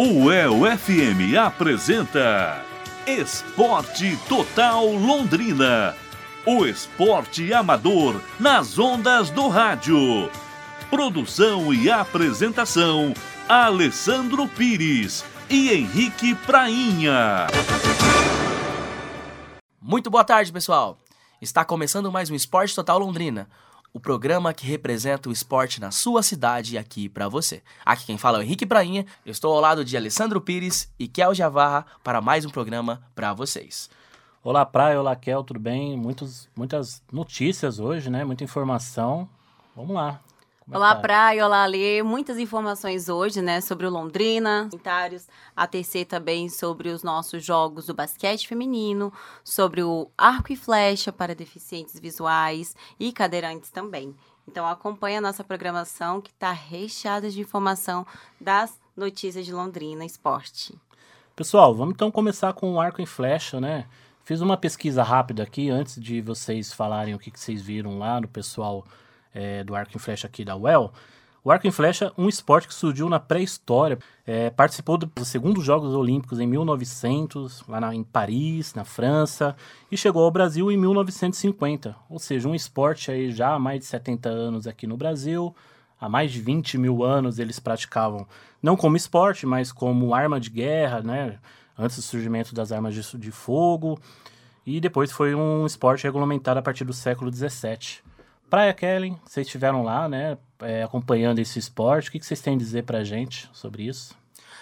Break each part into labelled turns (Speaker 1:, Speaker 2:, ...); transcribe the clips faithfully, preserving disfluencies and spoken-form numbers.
Speaker 1: O U E L F M apresenta Esporte Total Londrina. O esporte amador nas ondas do rádio. Produção e apresentação, Alessandro Pires e Henrique Prainha.
Speaker 2: Muito boa tarde, pessoal. Está começando mais um Esporte Total Londrina, o programa que representa o esporte na sua cidade e aqui pra você. Aqui quem fala é o Henrique Prainha, eu estou ao lado de Alessandro Pires e Kel Javarra para mais um programa pra vocês.
Speaker 3: Olá, Praia, olá, Kel, tudo bem? Muitos, muitas notícias hoje, né? Muita informação. Vamos lá. Como
Speaker 4: Olá,
Speaker 3: é tá?
Speaker 4: Praia, olá, Alê. Muitas informações hoje, né, sobre o Londrina, comentários, a tecer também sobre os nossos jogos do basquete feminino, sobre o arco e flecha para deficientes visuais e cadeirantes também. Então, acompanhe a nossa programação que está recheada de informação das notícias de Londrina Esporte.
Speaker 3: Pessoal, vamos então começar com o arco e flecha, né? Fiz uma pesquisa rápida aqui, antes de vocês falarem o que, que vocês viram lá no pessoal é, do arco e flecha aqui da U E L. O arco e flecha é um esporte que surgiu na pré-história, é, participou dos segundos Jogos Olímpicos em mil e novecentos, lá na, em Paris, na França, e chegou ao Brasil em mil novecentos e cinquenta, ou seja, um esporte aí já há mais de setenta anos aqui no Brasil. Há mais de vinte mil anos eles praticavam, não como esporte, mas como arma de guerra, né? Antes do surgimento das armas de, de fogo, e depois foi um esporte regulamentado a partir do século dezessete. Praia, Kellen, vocês estiveram lá, né, é, acompanhando esse esporte, o que, que vocês têm a dizer pra gente sobre isso?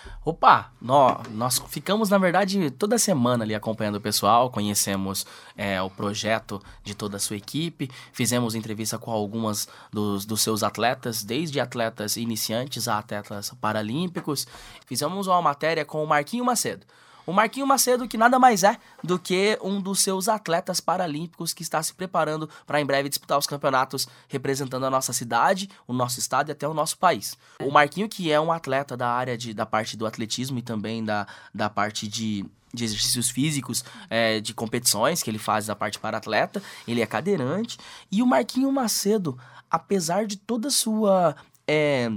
Speaker 2: Opa, nós, nós ficamos, na verdade, toda semana ali acompanhando o pessoal, conhecemos é, o projeto de toda a sua equipe, fizemos entrevista com algumas dos, dos seus atletas, desde atletas iniciantes a atletas paralímpicos. Fizemos uma matéria com o Marquinho Macedo. O Marquinho Macedo, que nada mais é do que um dos seus atletas paralímpicos que está se preparando para em breve disputar os campeonatos representando a nossa cidade, o nosso estado e até o nosso país. O Marquinho, que é um atleta da área de, da parte do atletismo e também da, da parte de, de exercícios físicos, é, de competições que ele faz da parte para atleta, ele é cadeirante. E o Marquinho Macedo, apesar de toda a sua é,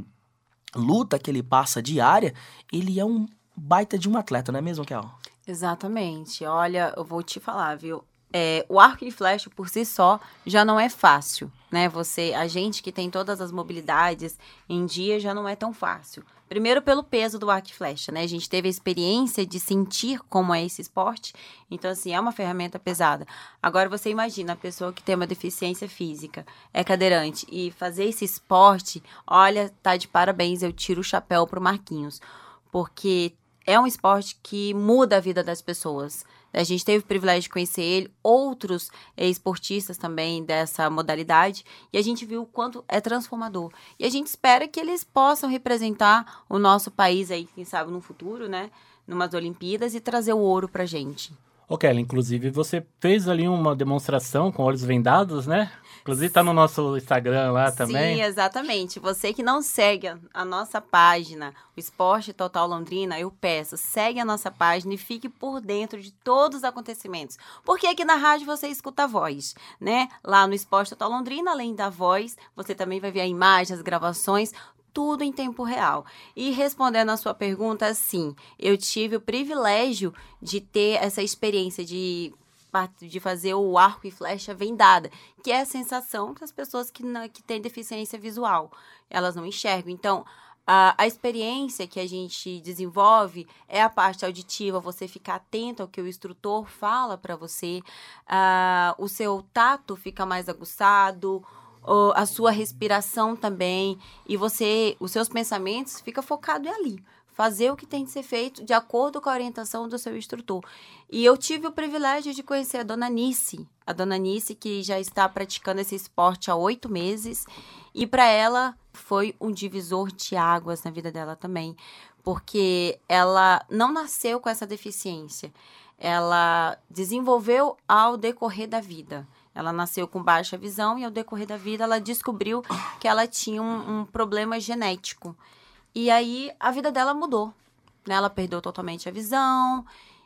Speaker 2: luta que ele passa diária, ele é um baita de um atleta, não é mesmo, Kel?
Speaker 4: Exatamente. Olha, eu vou te falar, viu? É, o arco e flecha por si só já não é fácil, né? Você, a gente que tem todas as mobilidades em dia já não é tão fácil. Primeiro pelo peso do arco e flecha, né? A gente teve a experiência de sentir como é esse esporte, então assim, é uma ferramenta pesada. Agora você imagina a pessoa que tem uma deficiência física, é cadeirante e fazer esse esporte, olha, tá de parabéns, eu tiro o chapéu pro Marquinhos, porque é um esporte que muda a vida das pessoas. A gente teve o privilégio de conhecer ele, outros esportistas também dessa modalidade, e a gente viu o quanto é transformador. E a gente espera que eles possam representar o nosso país aí, quem sabe, no futuro, né? Numas Olimpíadas e trazer o ouro pra gente.
Speaker 3: Ô, Kelly, inclusive você fez ali uma demonstração com olhos vendados, né? Inclusive tá no nosso Instagram lá também.
Speaker 4: Sim, exatamente. Você que não segue a nossa página, o Esporte Total Londrina, eu peço, segue a nossa página e fique por dentro de todos os acontecimentos. Porque aqui na rádio você escuta a voz, né? Lá no Esporte Total Londrina, além da voz, você também vai ver a imagem, as gravações, tudo em tempo real. E respondendo a sua pergunta, sim, eu tive o privilégio de ter essa experiência de, de fazer o arco e flecha vendada, que é a sensação que as pessoas que, que têm deficiência visual, elas não enxergam. Então, a, a experiência que a gente desenvolve é a parte auditiva, você ficar atento ao que o instrutor fala para você, uh, o seu tato fica mais aguçado, a sua respiração também, e você, os seus pensamentos ficam focados ali, fazer o que tem que ser feito de acordo com a orientação do seu instrutor. E eu tive o privilégio de conhecer a Dona Nice, a Dona Nice que já está praticando esse esporte há oito meses, e para ela foi um divisor de águas na vida dela também, porque ela não nasceu com essa deficiência, ela desenvolveu ao decorrer da vida. Ela nasceu com baixa visão e, ao decorrer da vida, ela descobriu que ela tinha um, um problema genético. E aí, a vida dela mudou, né? Ela perdeu totalmente a visão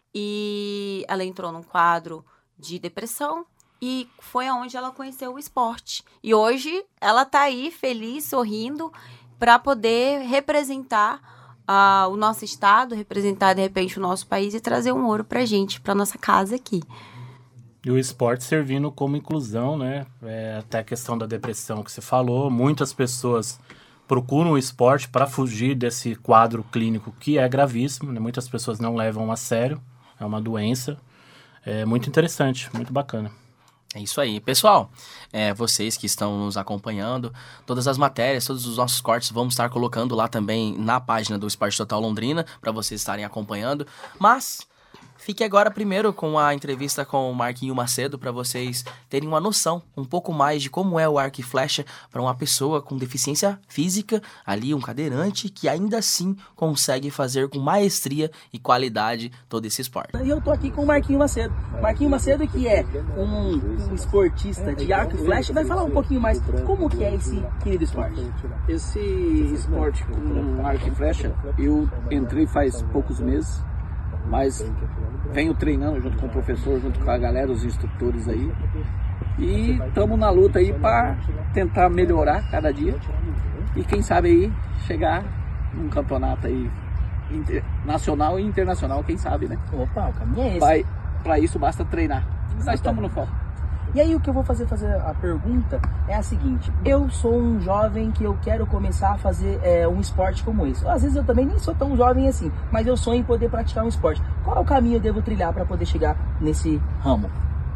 Speaker 4: e ela entrou num quadro de depressão e foi aonde ela conheceu o esporte. E hoje, ela tá aí, feliz, sorrindo, para poder representar uh, o nosso estado, representar de repente o nosso país e trazer um ouro pra gente, pra nossa casa aqui.
Speaker 3: E o esporte servindo como inclusão, né? É, até a questão da depressão que você falou. Muitas pessoas procuram o esporte para fugir desse quadro clínico que é gravíssimo, né? Muitas pessoas não levam a sério. É uma doença. É muito interessante, muito bacana.
Speaker 2: É isso aí. Pessoal, é, vocês que estão nos acompanhando, todas as matérias, todos os nossos cortes vamos estar colocando lá também na página do Esporte Total Londrina, para vocês estarem acompanhando. Mas fique agora primeiro com a entrevista com o Marquinho Macedo, para vocês terem uma noção um pouco mais de como é o arco e flecha para uma pessoa com deficiência física, ali um cadeirante, que ainda assim consegue fazer com maestria e qualidade todo esse esporte.
Speaker 5: E eu tô aqui com o Marquinho Macedo. Marquinho Macedo, que é um, um esportista de arco e flecha, vai falar um pouquinho mais como que é esse querido esporte.
Speaker 6: Esse esporte com arco e flecha, eu entrei faz poucos meses, mas venho treinando junto com o professor, junto com a galera, os instrutores aí. E estamos na luta aí para tentar melhorar cada dia. E quem sabe aí chegar num campeonato aí inter, nacional e internacional, quem sabe, né?
Speaker 5: Opa, o caminho é esse.
Speaker 6: Para isso basta treinar. Nós estamos no foco.
Speaker 5: E aí o que eu vou fazer, fazer a pergunta é a seguinte: eu sou um jovem que eu quero começar a fazer é, um esporte como esse. Às vezes eu também nem sou tão jovem assim, mas eu sonho em poder praticar um esporte. Qual é o caminho eu devo trilhar para poder chegar nesse ramo?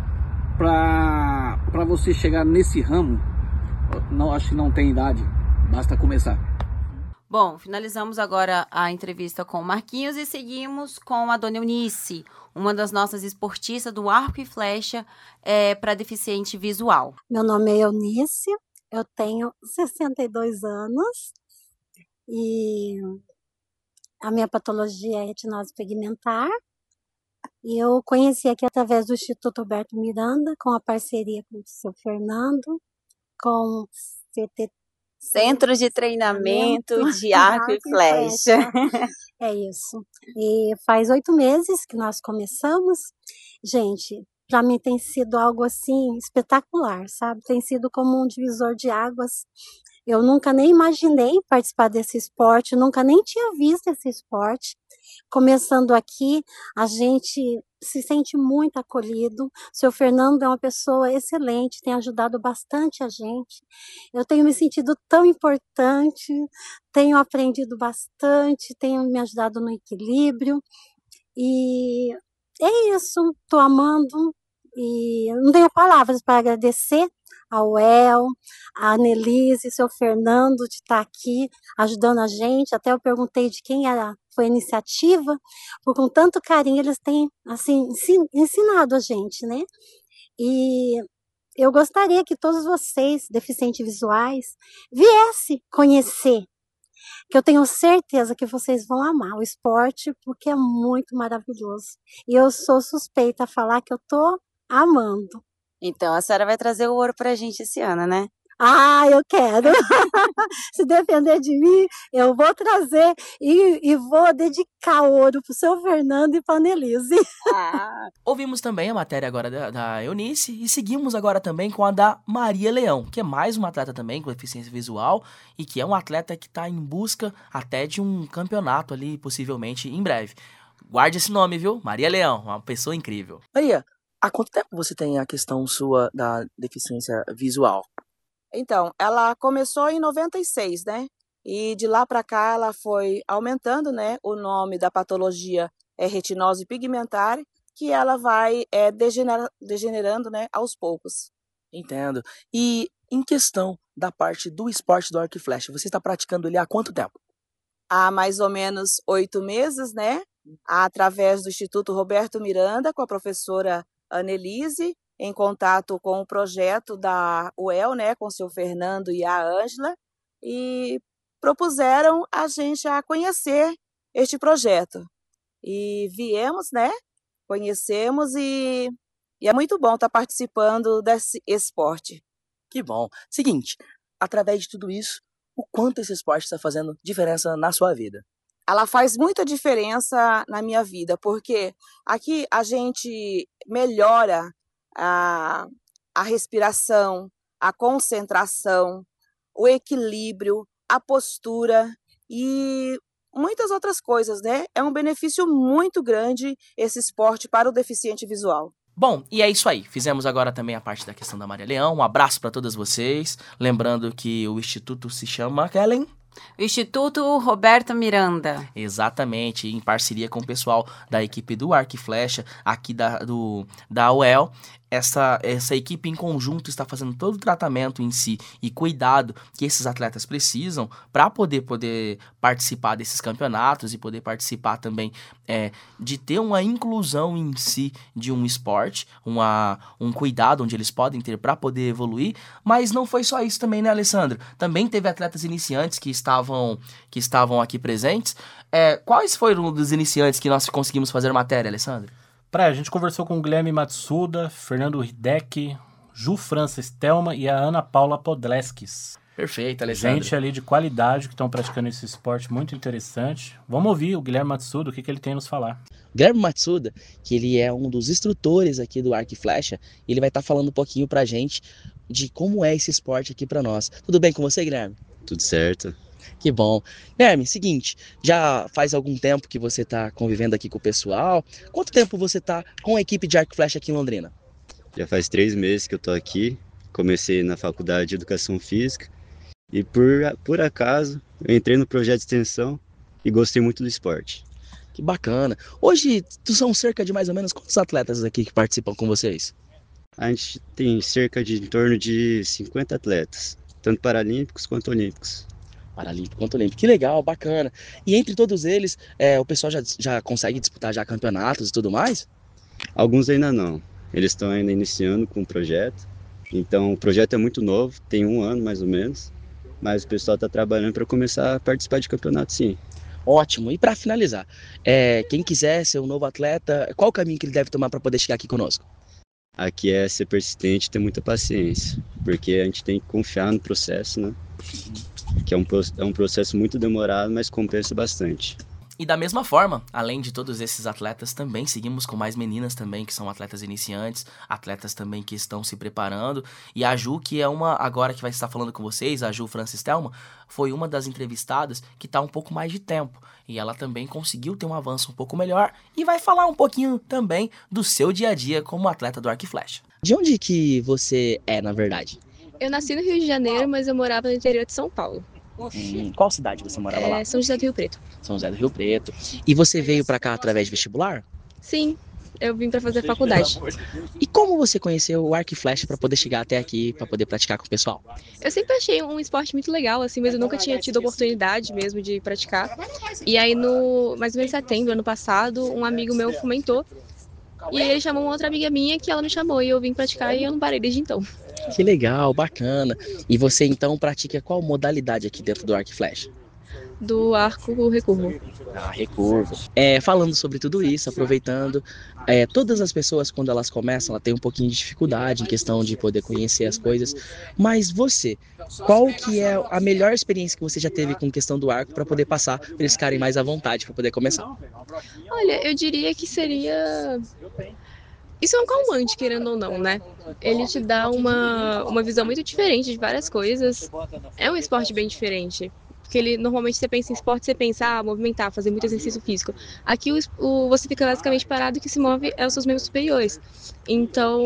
Speaker 6: Para para você chegar nesse ramo, não acho que não tem idade, basta começar.
Speaker 4: Bom, finalizamos agora a entrevista com o Marquinhos e seguimos com a dona Eunice, uma das nossas esportistas do arco e flecha é, para deficiente visual.
Speaker 7: Meu nome é Eunice, eu tenho sessenta e dois anos e a minha patologia é retinose pigmentar. E eu conheci aqui através do Instituto Roberto Miranda, com a parceria com o seu Fernando, com o C T T.
Speaker 4: Centro de Treinamento de Arco e Flecha.
Speaker 7: É isso. E faz oito meses que nós começamos. Gente, para mim tem sido algo assim espetacular, sabe? Tem sido como um divisor de águas. Eu nunca nem imaginei participar desse esporte, nunca nem tinha visto esse esporte. Começando aqui, a gente se sente muito acolhido. O seu Fernando é uma pessoa excelente, tem ajudado bastante a gente. Eu tenho me sentido tão importante, tenho aprendido bastante, tenho me ajudado no equilíbrio. E é isso, estou amando e não tenho palavras para agradecer ao El, a Annelise, seu Fernando de estar aqui ajudando a gente. Até eu perguntei de quem era, foi a iniciativa, porque com tanto carinho eles têm assim ensinado a gente, né? E eu gostaria que todos vocês, deficientes visuais, viessem conhecer, que eu tenho certeza que vocês vão amar o esporte, porque é muito maravilhoso. E eu sou suspeita a falar que eu tô amando.
Speaker 4: Então, a senhora vai trazer o ouro pra gente esse ano, né?
Speaker 7: Ah, eu quero. Se depender de mim, eu vou trazer e, e vou dedicar ouro pro seu Fernando e pra Annelise.
Speaker 2: Ah. Ouvimos também a matéria agora da, da Eunice e seguimos agora também com a da Maria Leão, que é mais uma atleta também com deficiência visual e que é um atleta que está em busca até de um campeonato ali, possivelmente em breve. Guarde esse nome, viu? Maria Leão, uma pessoa incrível.
Speaker 5: Maria, há quanto tempo você tem a questão sua da deficiência visual?
Speaker 8: Então, ela começou em noventa e seis, né? E de lá para cá ela foi aumentando, né? O nome da patologia é retinose pigmentar, que ela vai é, degenera, degenerando, né? Aos poucos.
Speaker 5: Entendo. E em questão da parte do esporte do arco e flecha, você está praticando ele há quanto tempo?
Speaker 8: Há mais ou menos oito meses, né? Através do Instituto Roberto Miranda, com a professora Annelise, em contato com o projeto da U E L, né, com o seu Fernando e a Ângela, e propuseram a gente a conhecer este projeto. E viemos, né, conhecemos e, e é muito bom estar participando desse esporte.
Speaker 5: Que bom. Seguinte, através de tudo isso, o quanto esse esporte está fazendo diferença na sua vida?
Speaker 8: Ela faz muita diferença na minha vida, porque aqui a gente melhora A, a respiração, a concentração, o equilíbrio, a postura e muitas outras coisas, né? É um benefício muito grande esse esporte para o deficiente visual.
Speaker 2: Bom, e é isso aí. Fizemos agora também a parte da questão da Maria Leão. Um abraço para todas vocês. Lembrando que o instituto se chama, Kellen?
Speaker 4: O Instituto Roberto Miranda.
Speaker 2: Exatamente, em parceria com o pessoal da equipe do Arco e Flecha, aqui da, do, da U E L. Essa, essa equipe em conjunto está fazendo todo o tratamento em si e cuidado que esses atletas precisam para poder, poder participar desses campeonatos e poder participar também é, de ter uma inclusão em si de um esporte, uma, um cuidado onde eles podem ter para poder evoluir. Mas não foi só isso também, né, Alessandro? Também teve atletas iniciantes que estavam, que estavam aqui presentes. É, quais foram os iniciantes que nós conseguimos fazer matéria, Alessandro?
Speaker 3: Pra, a gente conversou com o Guilherme Matsuda, Fernando Hideki, Ju França Stelma e a Ana Paula Podleskis.
Speaker 2: Perfeito, Alessandro.
Speaker 3: Gente ali de qualidade que estão praticando esse esporte muito interessante. Vamos ouvir o Guilherme Matsuda, o que, que ele tem a nos falar.
Speaker 9: Guilherme Matsuda, que ele é um dos instrutores aqui do Arco e Flecha, ele vai estar tá falando um pouquinho pra gente de como é esse esporte aqui pra nós. Tudo bem com você, Guilherme?
Speaker 10: Tudo certo.
Speaker 9: Que bom. Guilherme, seguinte, já faz algum tempo que você está convivendo aqui com o pessoal. Quanto tempo você está com a equipe de Arco e Flecha aqui em Londrina?
Speaker 10: Já faz três meses que eu tô aqui. Comecei na faculdade de Educação Física e por, por acaso eu entrei no projeto de extensão e gostei muito do esporte.
Speaker 9: Que bacana. Hoje são cerca de mais ou menos quantos atletas aqui que participam com vocês?
Speaker 10: A gente tem cerca de em torno de cinquenta atletas, tanto paralímpicos quanto olímpicos.
Speaker 9: Paralímpico quanto olímpico. Que legal, bacana. E entre todos eles, é, o pessoal já, já consegue disputar já campeonatos e tudo mais?
Speaker 10: Alguns ainda não. Eles estão ainda iniciando com o projeto. Então o projeto é muito novo, tem um ano mais ou menos. Mas o pessoal está trabalhando para começar a participar de campeonato, sim.
Speaker 9: Ótimo. E para finalizar, é, quem quiser ser um novo atleta, qual o caminho que ele deve tomar para poder chegar aqui conosco?
Speaker 10: Aqui é ser persistente e ter muita paciência. Porque a gente tem que confiar no processo, né? Que é um, é um processo muito demorado, mas compensa bastante.
Speaker 2: E da mesma forma, além de todos esses atletas, também seguimos com mais meninas também, que são atletas iniciantes, atletas também que estão se preparando. E a Ju, que é uma, agora que vai estar falando com vocês, a Ju Francis Thelma, foi uma das entrevistadas que está um pouco mais de tempo. E ela também conseguiu ter um avanço um pouco melhor e vai falar um pouquinho também do seu dia a dia como atleta do Arco e Flecha.
Speaker 9: De onde que você é, na verdade?
Speaker 11: Eu nasci no Rio de Janeiro, mas eu morava no interior de São Paulo.
Speaker 9: Hum, qual cidade você morava
Speaker 11: é,
Speaker 9: lá?
Speaker 11: São José do Rio Preto.
Speaker 9: São José do Rio Preto. E você veio pra cá através de vestibular?
Speaker 11: Sim, eu vim pra fazer faculdade.
Speaker 9: E como você conheceu o Arco e Flecha pra poder chegar até aqui, pra poder praticar com o pessoal?
Speaker 11: Eu sempre achei um esporte muito legal, assim, mas eu nunca tinha tido oportunidade mesmo de praticar. E aí, no mais ou menos em setembro, ano passado, um amigo meu fomentou. E ele chamou uma outra amiga minha que ela me chamou e eu vim praticar e eu não parei desde então.
Speaker 9: Que legal, bacana. E você então pratica qual modalidade aqui dentro do Arco e Flecha?
Speaker 11: Do arco recurvo.
Speaker 9: Ah, recurvo. É, falando sobre tudo isso, aproveitando, é, todas as pessoas quando elas começam, ela tem um pouquinho de dificuldade em questão de poder conhecer as coisas. Mas você, qual que é a melhor experiência que você já teve com questão do arco para poder passar, para eles ficarem mais à vontade para poder começar?
Speaker 11: Olha, eu diria que seria... Isso é um calmante, querendo ou não, né? Ele te dá uma, uma visão muito diferente de várias coisas. É um esporte bem diferente. Porque ele, normalmente você pensa em esporte, você pensa, ah, movimentar, fazer muito exercício físico. Aqui o, o, você fica basicamente parado e o que se move é os seus membros superiores. Então,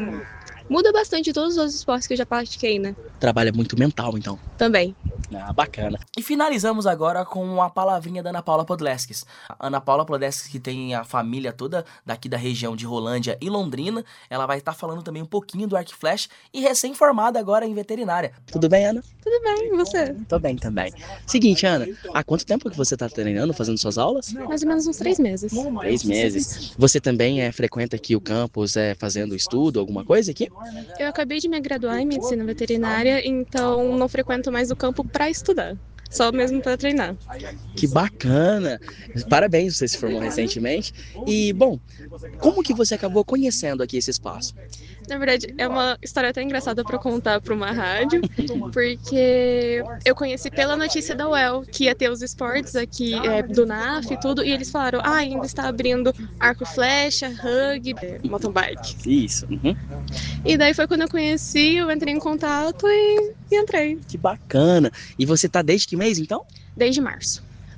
Speaker 11: muda bastante de todos os outros esportes que eu já pratiquei, né?
Speaker 9: Trabalha muito mental, então.
Speaker 11: Também.
Speaker 9: Ah, bacana.
Speaker 2: E finalizamos agora com a palavrinha da Ana Paula Podleskis. A Ana Paula Podleskis, que tem a família toda daqui da região de Rolândia e Londrina, ela vai estar falando também um pouquinho do Arco e Flecha e recém-formada agora em veterinária.
Speaker 9: Tudo bem, Ana?
Speaker 11: Tudo bem, e você?
Speaker 9: Tô bem também. Seguinte, Ana, há quanto tempo que você tá treinando, fazendo suas aulas?
Speaker 11: Mais ou menos uns três meses.
Speaker 9: Três meses. Você também é, frequenta aqui o campus, é, fazendo estudo, alguma coisa aqui?
Speaker 11: Eu acabei de me graduar em medicina veterinária, então não frequento mais o campo para estudar. Só mesmo para treinar.
Speaker 9: Que bacana! Parabéns, você se formou recentemente. E, bom, como que você acabou conhecendo aqui esse espaço?
Speaker 11: Na verdade, é uma história até engraçada para contar para uma rádio, porque eu conheci pela notícia da U E L que ia ter os esportes aqui é, do N A F e tudo, e eles falaram, ah, ainda está abrindo arco e flecha, rugby, mountain bike.
Speaker 9: Isso. Uhum.
Speaker 11: E daí foi quando eu conheci, eu entrei em contato e, e entrei.
Speaker 9: Que bacana! E você tá desde que mês, então?
Speaker 11: Desde março.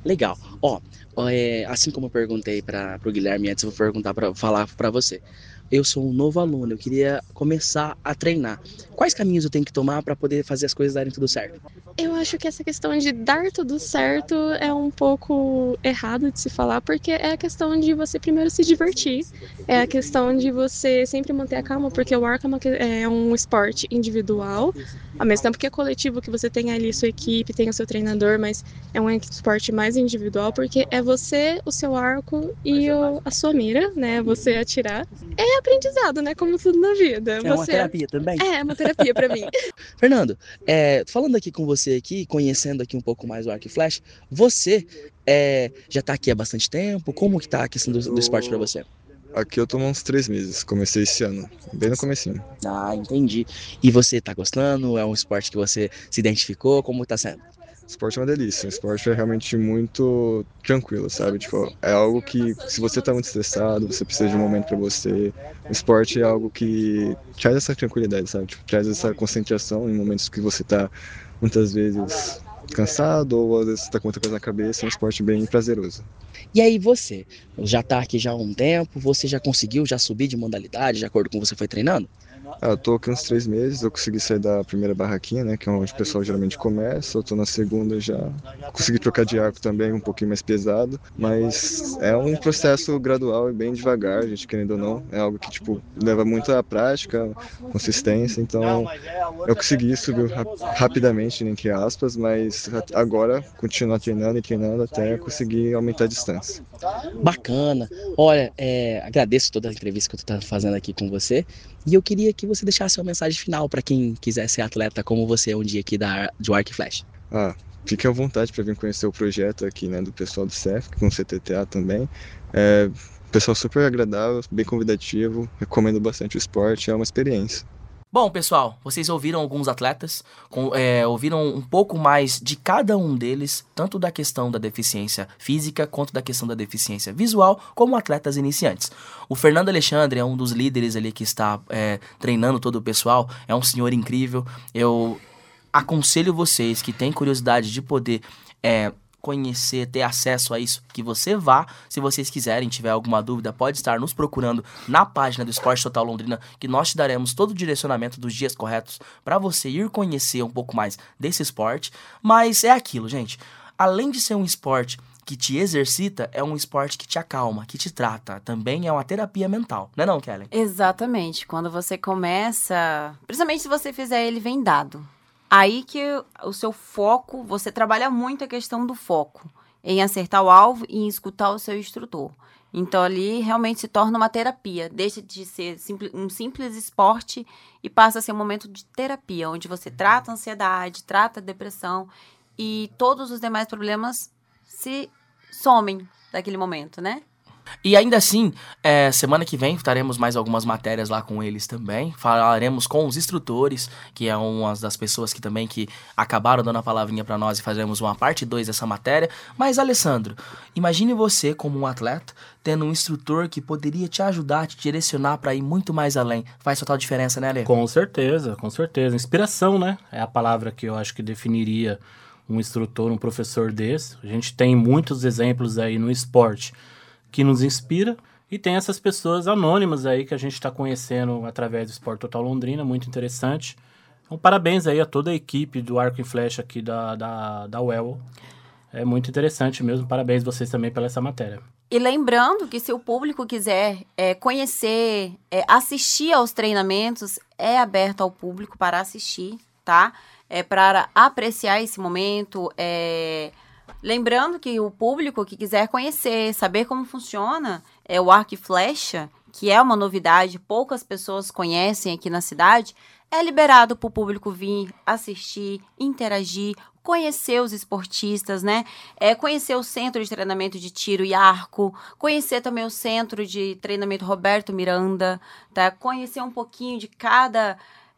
Speaker 9: Legal. Ó, é, assim como eu perguntei para o Guilherme antes, eu vou perguntar para falar para você. Eu sou um novo aluno, eu queria começar a treinar. Quais caminhos eu tenho que tomar para poder fazer as coisas darem tudo certo?
Speaker 11: Eu acho que essa questão de dar tudo certo é um pouco errado de se falar, porque é a questão de você primeiro se divertir, é a questão de você sempre manter a calma, porque o arco é, uma, é um esporte individual, ao mesmo tempo que é coletivo, que você tem ali sua equipe, tem o seu treinador, mas é um esporte mais individual, porque é você, o seu arco e o, a sua mira, né, você atirar. É aprendizado, né, como tudo na vida.
Speaker 9: É
Speaker 11: você...
Speaker 9: uma terapia também?
Speaker 11: É, é uma terapia para mim.
Speaker 9: Fernando, é, falando aqui com você aqui, conhecendo aqui um pouco mais o arco e flecha, você é, já está aqui há bastante tempo? Como que tá a questão do, do esporte para você?
Speaker 12: Aqui eu tô há uns três meses, comecei esse ano, bem no comecinho.
Speaker 9: Ah, entendi. E você tá gostando? É um esporte que você se identificou? Como tá sendo?
Speaker 12: O esporte é uma delícia, o esporte é realmente muito tranquilo, sabe? Tipo, é algo que, se você tá muito estressado, você precisa de um momento pra você, o esporte é algo que traz essa tranquilidade, sabe? Tipo, traz essa concentração em momentos que você tá, muitas vezes, cansado ou às vezes você tá com outra coisa na cabeça, é um esporte bem prazeroso.
Speaker 9: E aí você, já tá aqui já há um tempo, você já conseguiu já subir de modalidade, de acordo com o que você foi treinando?
Speaker 12: Ah, eu tô aqui uns três meses, eu consegui sair da primeira barraquinha, né, que é onde o pessoal geralmente começa, eu tô na segunda já, consegui trocar de arco também, um pouquinho mais pesado, mas é um processo gradual e bem devagar, gente, querendo ou não, é algo que, tipo, leva muita prática, consistência, então eu consegui subir rapidamente, entre aspas, mas agora continuar treinando e treinando até conseguir aumentar a distância.
Speaker 9: Bacana, olha, é, agradeço toda a entrevista que eu tô fazendo aqui com você, e eu queria que você deixasse uma mensagem final para quem quiser ser atleta como você um dia aqui da, de arco e flecha.
Speaker 12: Ah, fique à vontade para vir conhecer o projeto aqui, né, do pessoal do C E F, com o C T T A também. É, pessoal super agradável, bem convidativo, recomendo bastante o esporte, é uma experiência.
Speaker 2: Bom, pessoal, vocês ouviram alguns atletas, com, é, ouviram um pouco mais de cada um deles, tanto da questão da deficiência física, quanto da questão da deficiência visual, como atletas iniciantes. O Fernando Alexandre é um dos líderes ali que está é, treinando todo o pessoal, é um senhor incrível. Eu aconselho vocês que têm curiosidade de poder é, conhecer, ter acesso a isso, que você vá. Se vocês quiserem, tiver alguma dúvida, pode estar nos procurando na página do Esporte Total Londrina, que nós te daremos todo o direcionamento dos dias corretos para você ir conhecer um pouco mais desse esporte. Mas é aquilo, gente. Além de ser um esporte que te exercita, é um esporte que te acalma, que te trata. Também é uma terapia mental, não é não, Kellen?
Speaker 4: Exatamente. Quando você começa, principalmente se você fizer ele vendado, aí que o seu foco, você trabalha muito a questão do foco, em acertar o alvo e em escutar o seu instrutor. Então, ali realmente se torna uma terapia. Deixa de ser um simples esporte e passa a ser um momento de terapia, onde você trata a ansiedade, trata a depressão e todos os demais problemas se somem daquele momento, né?
Speaker 2: E ainda assim, é, semana que vem faremos mais algumas matérias lá com eles também. Falaremos com os instrutores, que é uma das pessoas que também que acabaram dando a palavrinha para nós, e faremos uma parte dois dessa matéria. Mas, Alessandro, imagine você como um atleta tendo um instrutor que poderia te ajudar, te direcionar para ir muito mais além. Faz total diferença, né, Ale?
Speaker 3: Com certeza, com certeza. Inspiração, né? É a palavra que eu acho que definiria um instrutor, um professor desse. A gente tem muitos exemplos aí no esporte que nos inspira, e tem essas pessoas anônimas aí que a gente está conhecendo através do Esporte Total Londrina, muito interessante. Então, parabéns aí a toda a equipe do Arco e Flecha aqui da, da, da U E L. É muito interessante mesmo, parabéns vocês também pela essa matéria.
Speaker 4: E lembrando que se o público quiser é, conhecer, é, assistir aos treinamentos, é aberto ao público para assistir, tá? É para apreciar esse momento, é... Lembrando que o público que quiser conhecer, saber como funciona é o arco e flecha, que é uma novidade, poucas pessoas conhecem aqui na cidade, é liberado para o público vir assistir, interagir, conhecer os esportistas, né? É, conhecer o centro de treinamento de tiro e arco, conhecer também o centro de treinamento Roberto Miranda, tá? Conhecer um pouquinho de cada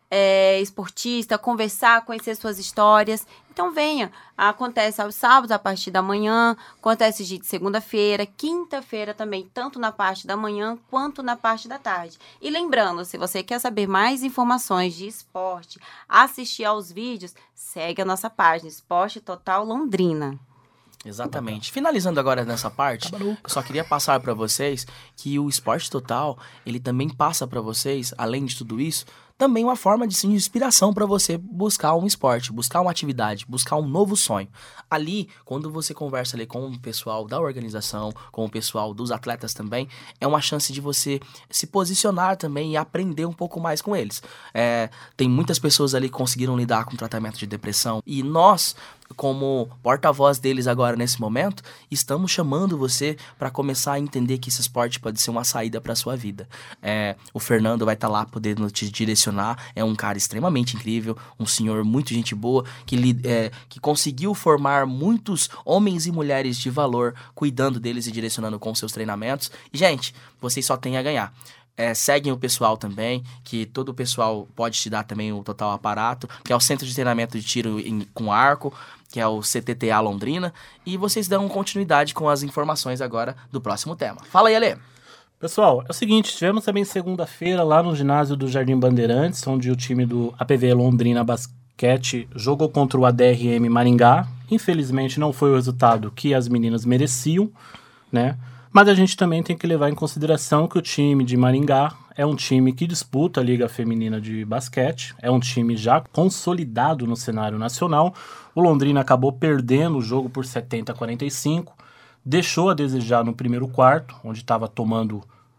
Speaker 4: é, esportista, conversar, conhecer suas histórias. Então venha, acontece aos sábados a partir da manhã, acontece de segunda-feira, quinta-feira também, tanto na parte da manhã quanto na parte da tarde. E lembrando, se você quer saber mais informações de esporte, assistir aos vídeos, segue a nossa página Esporte Total Londrina.
Speaker 2: Exatamente. Finalizando agora nessa parte, eu só queria passar para vocês que o Esporte Total, ele também passa para vocês, além de tudo isso, também uma forma de, sim, de inspiração para você buscar um esporte, buscar uma atividade, buscar um novo sonho. Ali, quando você conversa ali com o pessoal da organização, com o pessoal dos atletas também, é uma chance de você se posicionar também e aprender um pouco mais com eles. É, tem muitas pessoas ali que conseguiram lidar com tratamento de depressão e nós, como porta-voz deles agora nesse momento, estamos chamando você para começar a entender que esse esporte pode ser uma saída para sua vida. É, o Fernando vai estar tá lá podendo te direcionar, é um cara extremamente incrível, um senhor muito gente boa, que, é, que conseguiu formar muitos homens e mulheres de valor, cuidando deles e direcionando com seus treinamentos. E, gente, vocês só têm a ganhar. É, seguem o pessoal também, que todo o pessoal pode te dar também o total aparato, que é o Centro de Treinamento de Tiro em, com Arco, que é o C T T A Londrina, e vocês dão continuidade com as informações agora do próximo tema. Fala aí, Ale!
Speaker 3: Pessoal, é o seguinte, tivemos também segunda-feira lá no ginásio do Jardim Bandeirantes, onde o time do A P V Londrina Basquete jogou contra o A D R M Maringá. Infelizmente não foi o resultado que as meninas mereciam, né? Mas a gente também tem que levar em consideração que o time de Maringá é um time que disputa a Liga Feminina de Basquete, é um time já consolidado no cenário nacional. O Londrina acabou perdendo o jogo por setenta a quarenta e cinco, deixou a desejar no primeiro quarto, onde estava tomando,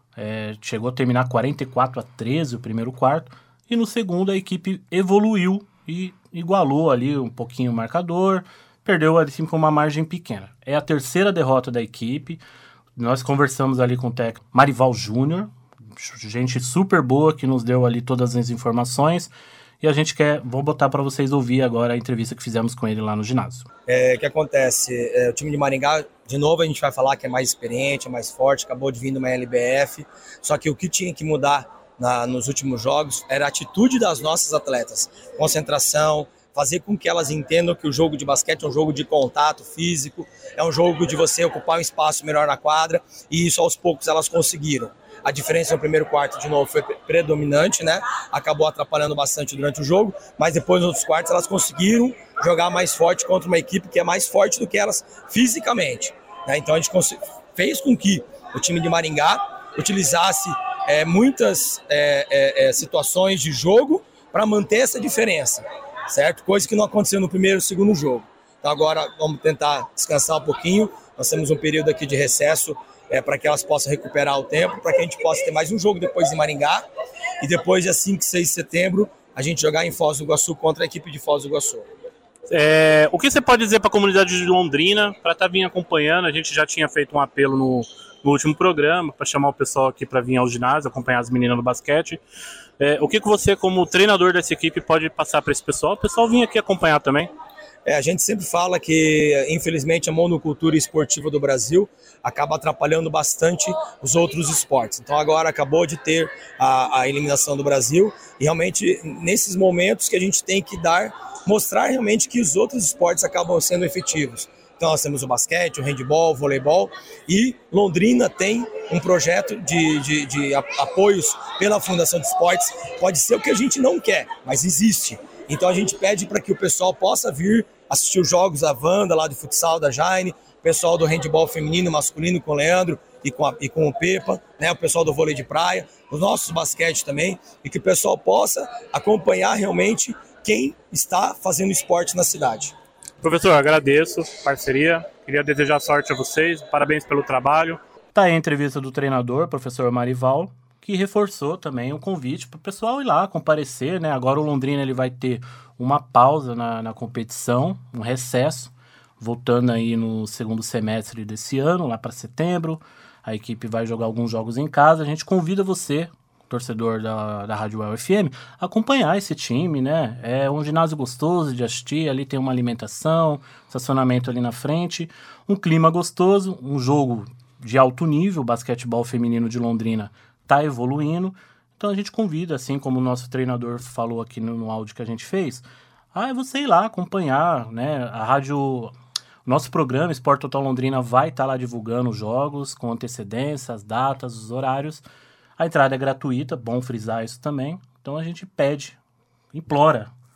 Speaker 3: é, chegou a terminar quarenta e quatro a treze o primeiro quarto, e no segundo a equipe evoluiu e igualou ali um pouquinho o marcador, perdeu assim com uma margem pequena. É a terceira derrota da equipe. Nós conversamos ali com o técnico Marival Júnior, gente super boa que nos deu ali todas as informações, e a gente quer, vou botar para vocês ouvir agora a entrevista que fizemos com ele lá no ginásio.
Speaker 13: É, o que acontece? É, o time de Maringá, de novo a gente vai falar que é mais experiente, é mais forte, acabou de vir numa L B F, só que o que tinha que mudar na, nos últimos jogos era a atitude das nossas atletas, concentração, fazer com que elas entendam que o jogo de basquete é um jogo de contato físico, é um jogo de você ocupar um espaço melhor na quadra, e isso aos poucos elas conseguiram. A diferença no primeiro quarto, de novo, foi predominante, né? Acabou atrapalhando bastante durante o jogo, mas depois nos outros quartos elas conseguiram jogar mais forte contra uma equipe que é mais forte do que elas fisicamente, né? Então a gente fez com que o time de Maringá utilizasse é, muitas é, é, é, situações de jogo para manter essa diferença, certo? Coisa que não aconteceu no primeiro e segundo jogo. Então agora vamos tentar descansar um pouquinho, nós temos um período aqui de recesso é, para que elas possam recuperar o tempo, para que a gente possa ter mais um jogo depois em Maringá, e depois dia cinco e seis de setembro a gente jogar em Foz do Iguaçu contra a equipe de Foz do Iguaçu.
Speaker 3: É, o que você pode dizer para a comunidade de Londrina, para estar tá vindo acompanhando? A gente já tinha feito um apelo no, no último programa, para chamar o pessoal aqui para vir ao ginásio, acompanhar as meninas no basquete. É, o que, que você, como treinador dessa equipe, pode passar para esse pessoal? O pessoal vir aqui acompanhar também.
Speaker 13: É, a gente sempre fala que, infelizmente, a monocultura esportiva do Brasil acaba atrapalhando bastante os outros esportes. Então agora acabou de ter a, a eliminação do Brasil, e realmente nesses momentos que a gente tem que dar, mostrar realmente que os outros esportes acabam sendo efetivos. Então nós temos o basquete, o handebol, o voleibol, e Londrina tem um projeto de, de, de apoios pela Fundação de Esportes. Pode ser o que a gente não quer, mas existe. Então a gente pede para que o pessoal possa vir assistir os jogos da Wanda, lá de futsal da Jaine, o pessoal do handebol feminino e masculino com o Leandro e com, a, e com o Pepa, né, o pessoal do vôlei de praia, os nossos basquete também, e que o pessoal possa acompanhar realmente quem está fazendo esporte na cidade.
Speaker 3: Professor, agradeço a parceria, queria desejar sorte a vocês, parabéns pelo trabalho. Tá aí a entrevista do treinador, professor Marival, que reforçou também o convite para o pessoal ir lá comparecer, né? Agora o Londrina ele vai ter uma pausa na, na competição, um recesso, voltando aí no segundo semestre desse ano, lá para setembro. A equipe vai jogar alguns jogos em casa. A gente convida você, torcedor da, da Rádio Well F M, a acompanhar esse time, né? É um ginásio gostoso de assistir, ali tem uma alimentação, estacionamento ali na frente, um clima gostoso, um jogo de alto nível. O basquetebol feminino de Londrina está evoluindo, então a gente convida, assim como o nosso treinador falou aqui no, no áudio que a gente fez, a você ir lá acompanhar, né? A rádio, nosso programa Esporte Total Londrina vai estar tá lá divulgando os jogos com antecedência, as datas, os horários. A entrada é gratuita, bom frisar isso também, então a gente pede, implora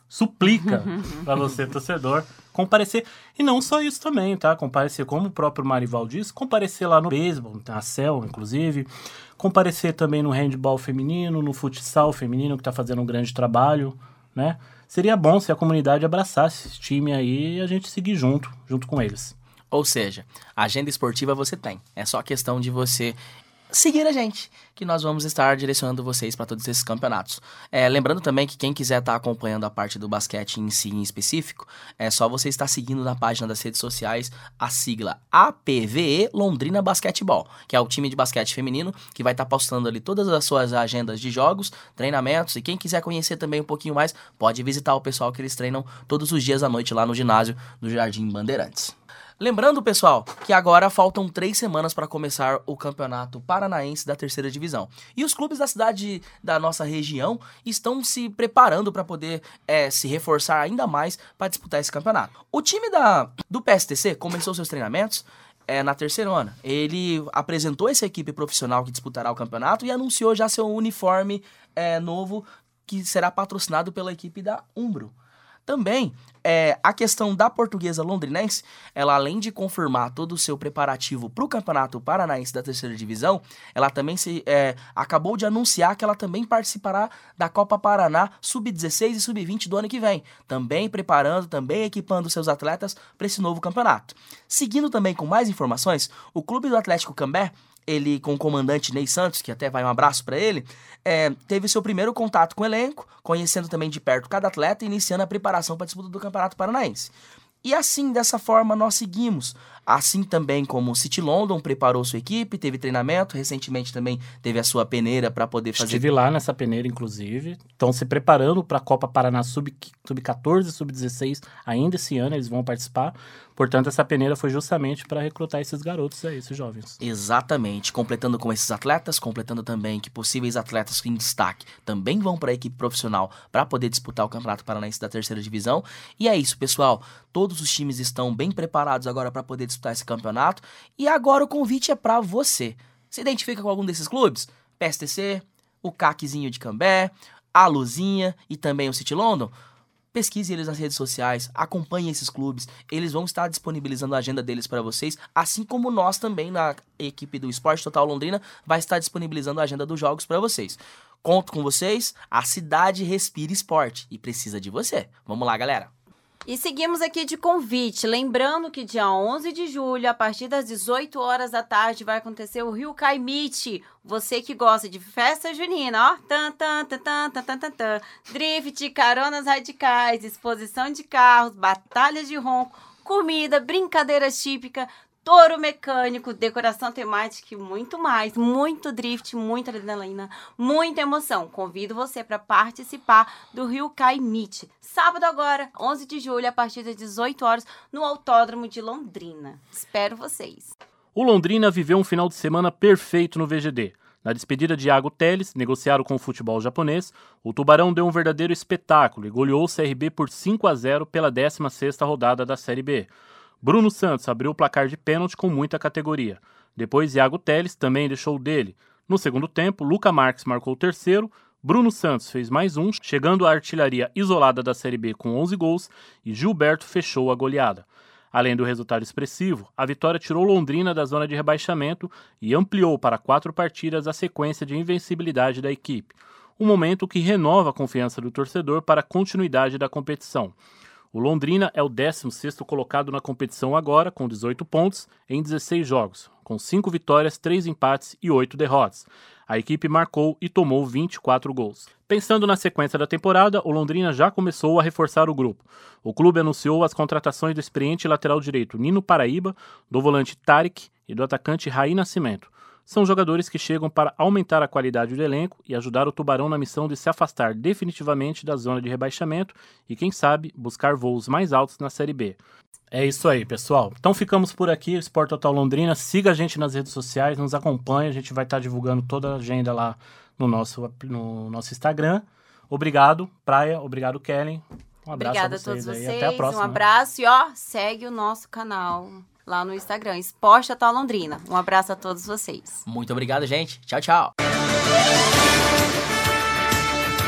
Speaker 3: suplica para você, torcedor, comparecer. E não só isso também, tá? Comparecer, como o próprio Marival disse, comparecer lá no beisebol, na C E L, inclusive. Comparecer também no handball feminino, no futsal feminino, que está fazendo um grande trabalho, né? Seria bom se a comunidade abraçasse esse time aí e a gente seguir junto, junto com eles.
Speaker 2: Ou seja, agenda esportiva você tem. É só questão de você seguir a gente, que nós vamos estar direcionando vocês para todos esses campeonatos. É, lembrando também que quem quiser estar acompanhando a parte do basquete em si em específico, é só você estar seguindo na página das redes sociais a sigla A P V E Londrina Basquetebol, que é o time de basquete feminino, que vai estar postando ali todas as suas agendas de jogos, treinamentos, e quem quiser conhecer também um pouquinho mais, pode visitar o pessoal que eles treinam todos os dias à noite lá no ginásio do Jardim Bandeirantes. Lembrando, pessoal, que agora faltam três semanas para começar o Campeonato Paranaense da Terceira Divisão. E os clubes da cidade da nossa região estão se preparando para poder é, se reforçar ainda mais para disputar esse campeonato. O time da, do P S T C começou seus treinamentos é, na terceira ano. Ele apresentou essa equipe profissional que disputará o campeonato e anunciou já seu uniforme é, novo, que será patrocinado pela equipe da Umbro. Também, é, a questão da Portuguesa Londrinense, ela além de confirmar todo o seu preparativo para o Campeonato Paranaense da Terceira Divisão, ela também se, é, acabou de anunciar que ela também participará da Copa Paraná sub dezesseis e sub vinte do ano que vem, também preparando, também equipando seus atletas para esse novo campeonato. Seguindo também com mais informações, o Clube do Atlético Cambé, ele com o comandante Ney Santos, que até vai um abraço para ele, é, teve seu primeiro contato com o elenco, conhecendo também de perto cada atleta e iniciando a preparação para a disputa do Campeonato Paranaense. E assim, dessa forma, nós seguimos. Assim também como o City London preparou sua equipe, teve treinamento, recentemente também teve a sua peneira para poder fazer...
Speaker 3: Estive lá nessa peneira, inclusive. Estão se preparando para a Copa Paraná sub catorze, sub dezesseis, ainda esse ano eles vão participar. Portanto, essa peneira foi justamente para recrutar esses garotos aí, esses jovens.
Speaker 2: Exatamente. Completando com esses atletas, completando também que possíveis atletas em destaque também vão para a equipe profissional para poder disputar o Campeonato Paranaense da Terceira Divisão. E é isso, pessoal. Todos os times estão bem preparados agora para poder disputar esse campeonato. E agora o convite é para você. Se identifica com algum desses clubes? P S T C, o CACzinho de Cambé, a Luzinha e também o City London? Pesquise eles nas redes sociais, acompanhe esses clubes, eles vão estar disponibilizando a agenda deles para vocês, assim como nós também, na equipe do Esporte Total Londrina, vai estar disponibilizando a agenda dos jogos para vocês. Conto com vocês, a cidade respira esporte e precisa de você. Vamos lá, galera!
Speaker 4: E seguimos aqui de convite, lembrando que dia onze de julho, a partir das dezoito horas da tarde, vai acontecer o Ryukai Meet. Você que gosta de festa junina, ó, tan, tan, tan, tan, tan, tan, tan, drift, caronas radicais, exposição de carros, batalhas de ronco, comida, brincadeiras típicas, touro mecânico, decoração temática e muito mais. Muito drift, muita adrenalina, muita emoção. Convido você para participar do Ryukai Meet. Sábado agora, onze de julho, a partir das dezoito horas, no Autódromo de Londrina. Espero vocês.
Speaker 3: O Londrina viveu um final de semana perfeito no V G D. Na despedida de Iago Teles, negociado com o futebol japonês, o Tubarão deu um verdadeiro espetáculo e goleou o C R B por cinco a zero pela décima sexta rodada da Série B. Bruno Santos abriu o placar de pênalti com muita categoria. Depois, Iago Teles também deixou o dele. No segundo tempo, Luca Marques marcou o terceiro, Bruno Santos fez mais um, chegando à artilharia isolada da Série B com onze gols, e Gilberto fechou a goleada. Além do resultado expressivo, a vitória tirou Londrina da zona de rebaixamento e ampliou para quatro partidas a sequência de invencibilidade da equipe. Um momento que renova a confiança do torcedor para a continuidade da competição. O Londrina é o décimo sexto colocado na competição agora, com dezoito pontos em dezesseis jogos, com cinco vitórias, três empates e oito derrotas. A equipe marcou e tomou vinte e quatro gols. Pensando na sequência da temporada, o Londrina já começou a reforçar o grupo. O clube anunciou as contratações do experiente lateral direito Nino Paraíba, do volante Tarek e do atacante Raí Nascimento. São jogadores que chegam para aumentar a qualidade do elenco e ajudar o Tubarão na missão de se afastar definitivamente da zona de rebaixamento e, quem sabe, buscar voos mais altos na Série B. É isso aí, pessoal. Então ficamos por aqui, o Sport Total Londrina. Siga a gente nas redes sociais, nos acompanhe. A gente vai estar divulgando toda a agenda lá no nosso, no nosso Instagram. Obrigado, Praia. Obrigado, Kellen. Um abraço
Speaker 4: Obrigada
Speaker 3: a vocês,
Speaker 4: a todos
Speaker 3: aí.
Speaker 4: vocês.
Speaker 3: Até a próxima.
Speaker 4: Um abraço e, ó, segue o nosso canal lá no Instagram, Esporte Total Londrina. Um abraço a todos vocês.
Speaker 2: Muito obrigado, gente. Tchau, tchau.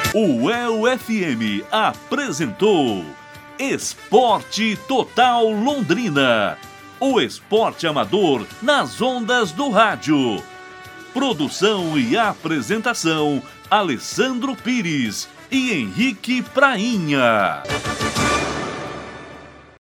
Speaker 1: O U E L F M apresentou Esporte Total Londrina. O esporte amador nas ondas do rádio. Produção e apresentação, Alessandro Pires e Henrique Prainha.